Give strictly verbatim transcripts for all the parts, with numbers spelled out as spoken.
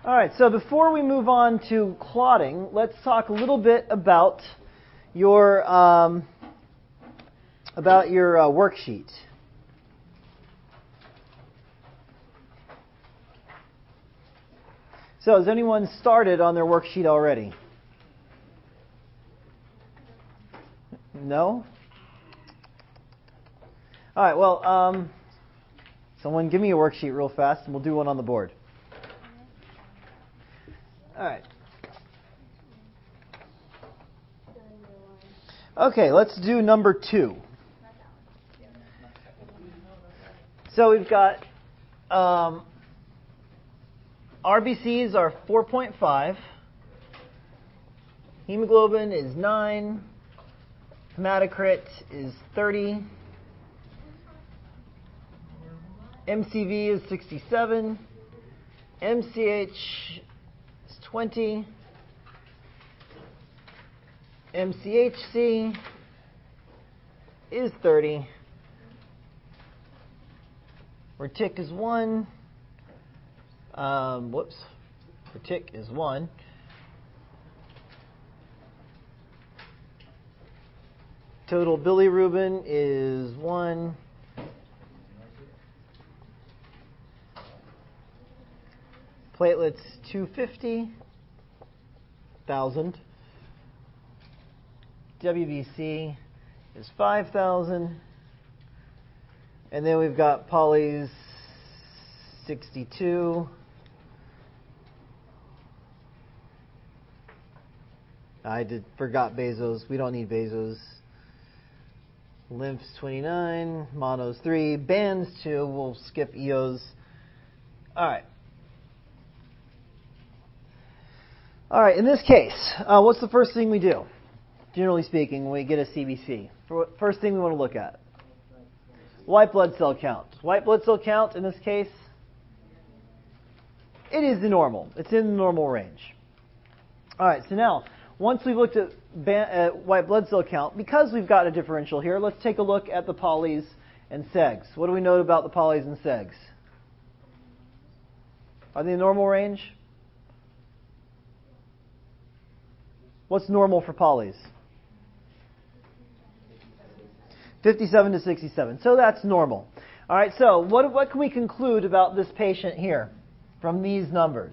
All right, so before we move on to clotting, let's talk a little bit about your um, about your uh, worksheet. So has anyone started on their worksheet already? No? All right, well, um, someone give me a worksheet real fast, and we'll do one on the board. All right. Okay, let's do number two. So we've got um, R B Cs are four point five. Hemoglobin is nine. Hematocrit is thirty. M C V is sixty-seven. M C H is twenty. M C H C is thirty. Retic is one. Um, whoops. Retic is one. Total bilirubin is one. Platelets two hundred fifty thousand. W B C is five thousand. And then we've got polys sixty-two. I did forgot Bezos. We don't need Bezos. Lymphs twenty-nine. Monos three. Bands two. We'll skip E Os. All right. All right, in this case, uh, what's the first thing we do? Generally speaking, when we get a C B C, first thing we want to look at. White blood cell count. White blood cell count, in this case, it is the normal. It's in the normal range. All right, so now, once we've looked at ba- uh, white blood cell count, because we've got a differential here, let's take a look at the polys and segs. What do we know about the polys and segs? Are they in the normal range? What's normal for polys? fifty-seven to sixty-seven. So that's normal. All right, so what, what can we conclude about this patient here from these numbers?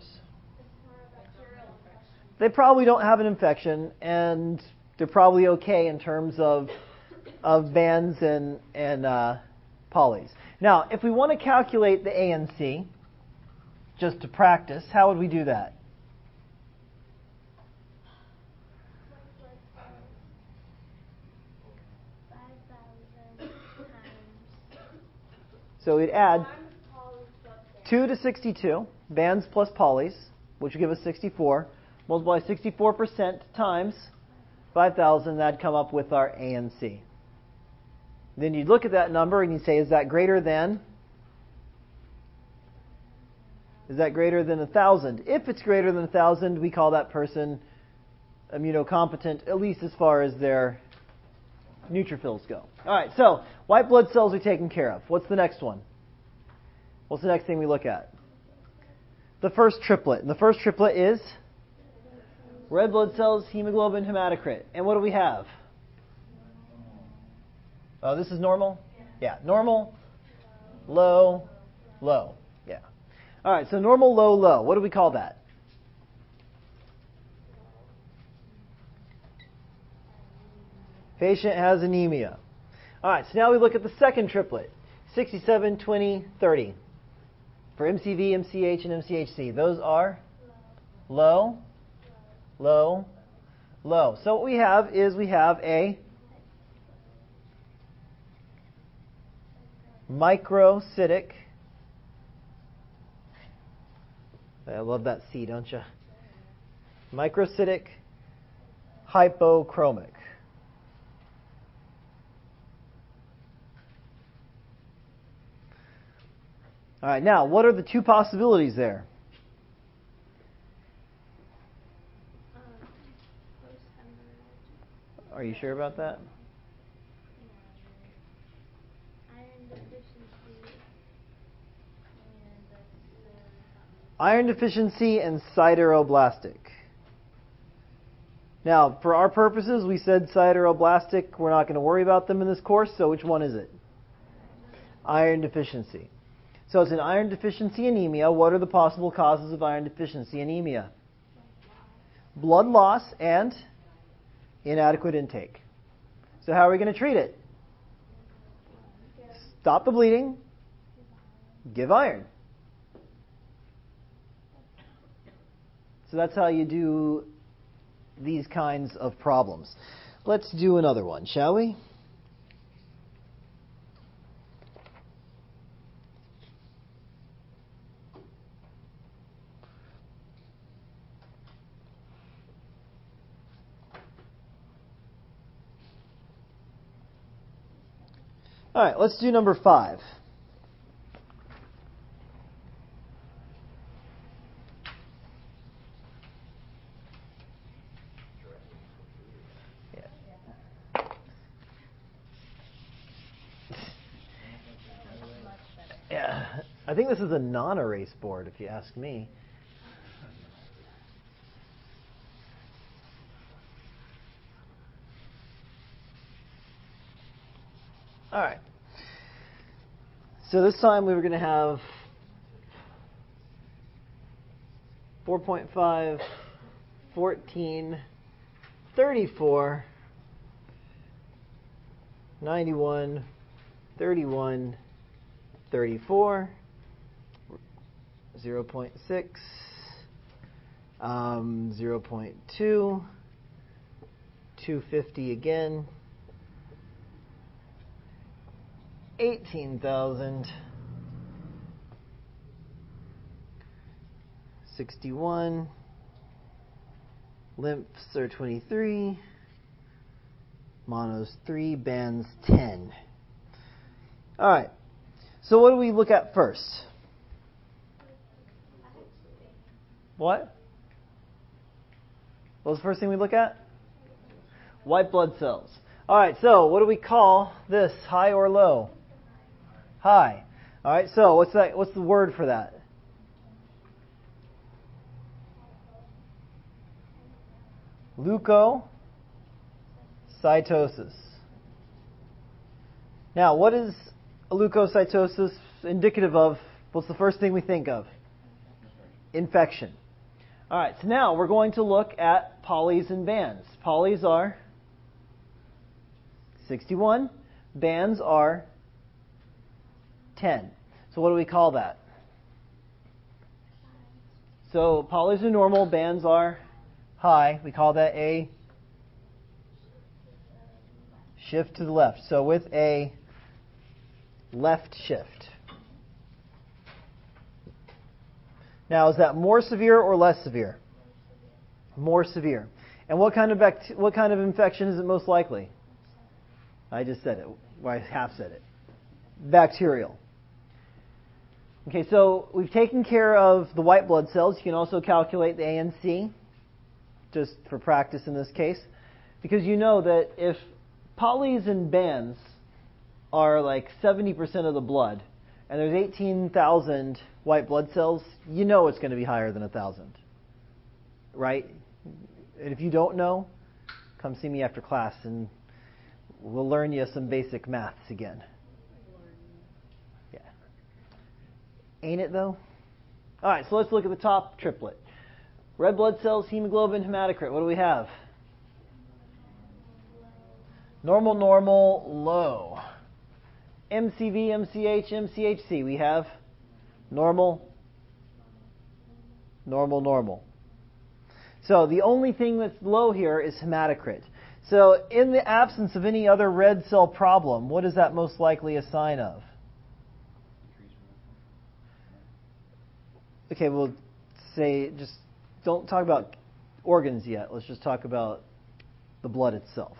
They probably don't have an infection, and they're probably okay in terms of, of bands and, and uh, polys. Now, if we want to calculate the A N C, just to practice, how would we do that? So we'd add two to sixty-two, bands plus polys, which would give us sixty-four. Multiply sixty-four percent times five thousand, that'd come up with our A N C. Then you'd look at that number and you'd say, is that greater than? Is that greater than one thousand? If it's greater than one thousand, we call that person immunocompetent, at least as far as their neutrophils go. All right, so white blood cells are taken care of. What's the next one? What's the next thing we look at? The first triplet. And the first triplet is red blood cells, hemoglobin, hematocrit. And what do we have? Oh, this is normal? Yeah, normal, low, low. Yeah. All right, so normal, low, low. What do we call that? Patient has anemia. All right, so now we look at the second triplet, sixty-seven, twenty, thirty. For M C V, M C H, and M C H C. Those are low, low, low. So what we have is we have a microcytic. I love that C, don't you? Microcytic hypochromic. All right, now, what are the two possibilities there? Are you sure about that? Iron deficiency and sideroblastic. Now, for our purposes, we said sideroblastic. We're not going to worry about them in this course, so which one is it? Iron deficiency. So it's an iron deficiency anemia. What are the possible causes of iron deficiency anemia? Blood loss and inadequate intake. So how are we going to treat it? Stop the bleeding. Give iron. So that's how you do these kinds of problems. Let's do another one, shall we? All right, let's do number five. Yeah, I think this is a non-erase board, if you ask me. All right. So this time we were going to have four point five, fourteen, thirty-four, ninety-one, thirty-one, thirty-four, zero point six, um, zero point two, two fifty again, eighteen thousand, sixty-one, lymphs are twenty-three, monos three, bands ten. All right. So what do we look at first? What? What was the first thing we look at? White blood cells. All right, so what do we call this? High or low? High. All right, so what's that? What's the word for that? Leukocytosis. Now, what is a leukocytosis indicative of? What's the first thing we think of? Infection. All right, so now we're going to look at polys and bands. Polys are sixty-one. Bands are ten. So what do we call that? So polys are normal, bands are high. We call that a shift to the left. So with a left shift. Now, is that more severe or less severe? More severe. And what kind of bact- what kind of infection is it most likely? I just said it. Well, I half said it. Bacterial. Okay, so we've taken care of the white blood cells. You can also calculate the A N C, just for practice in this case, because you know that if polys and bands are like seventy percent of the blood, and there's eighteen thousand white blood cells, you know it's going to be higher than one thousand. Right? And if you don't know, come see me after class and we'll learn you some basic maths again. Yeah. Ain't it though? Alright, so let's look at the top triplet. Red blood cells, hemoglobin, hematocrit. What do we have? Normal, normal, low. M C V, M C H, M C H C. We have normal, normal, normal. So the only thing that's low here is hematocrit. So in the absence of any other red cell problem, what is that most likely a sign of? Okay, we'll say, just don't talk about organs yet. Let's just talk about the blood itself.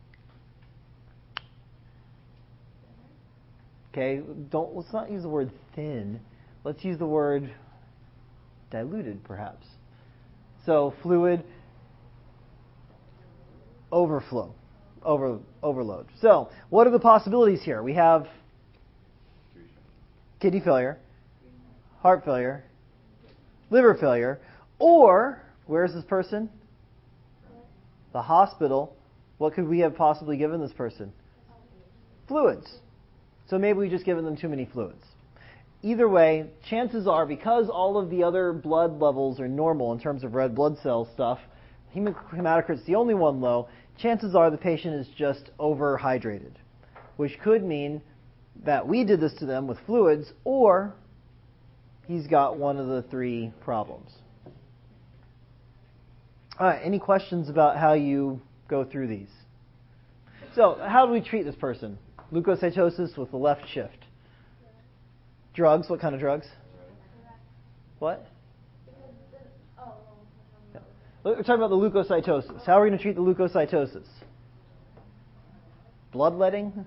Okay, don't, let's not use the word thin. Let's use the word diluted, perhaps. So fluid overflow, over, overload. So what are the possibilities here? We have kidney failure, heart failure, liver failure. Or, where's this person? The hospital. What could we have possibly given this person? Fluids. So maybe we just given them too many fluids. Either way, chances are, because all of the other blood levels are normal in terms of red blood cell stuff, hematocrit's the only one low, chances are the patient is just overhydrated, which could mean that we did this to them with fluids, or he's got one of the three problems. All right, any questions about how you go through these? So, how do we treat this person? Leukocytosis with the left shift. Drugs, what kind of drugs? What? Yeah. We're talking about the leukocytosis. How are we going to treat the leukocytosis? Bloodletting?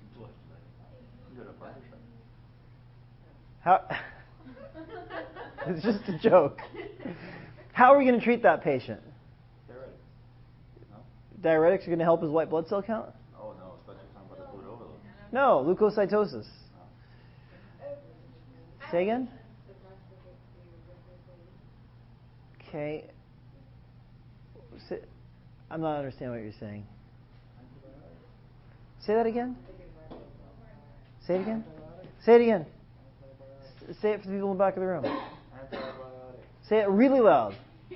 How? It's just a joke. How are we going to treat that patient? Diuretics. No? Diuretics are going to help his white blood cell count? Oh, no. Especially talking about the fluid overload. No, leukocytosis. Say again? Okay. I'm not understanding what you're saying. Say that again? Say it again? Say it again. S- Say it for the people in the back of the room. Antibiotics. Say it really loud.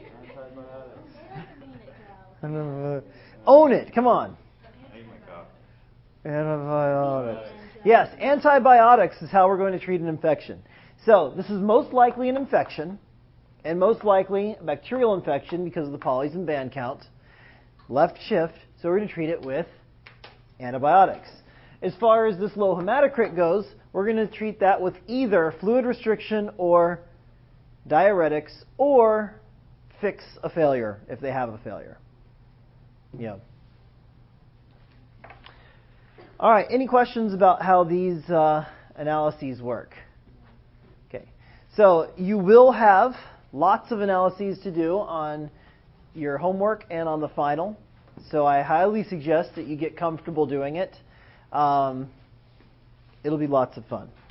Antibiotics. Own it. Come on. Hey, my God. Antibiotics. Yes, antibiotics is how we're going to treat an infection. So, this is most likely an infection, and most likely a bacterial infection because of the polys and band count. Left shift, so we're going to treat it with antibiotics. As far as this low hematocrit goes, we're going to treat that with either fluid restriction or diuretics, or fix a failure if they have a failure. Yeah. All right, any questions about how these uh, analyses work? Okay, so you will have lots of analyses to do on your homework and on the final. So I highly suggest that you get comfortable doing it. Um, it'll be lots of fun.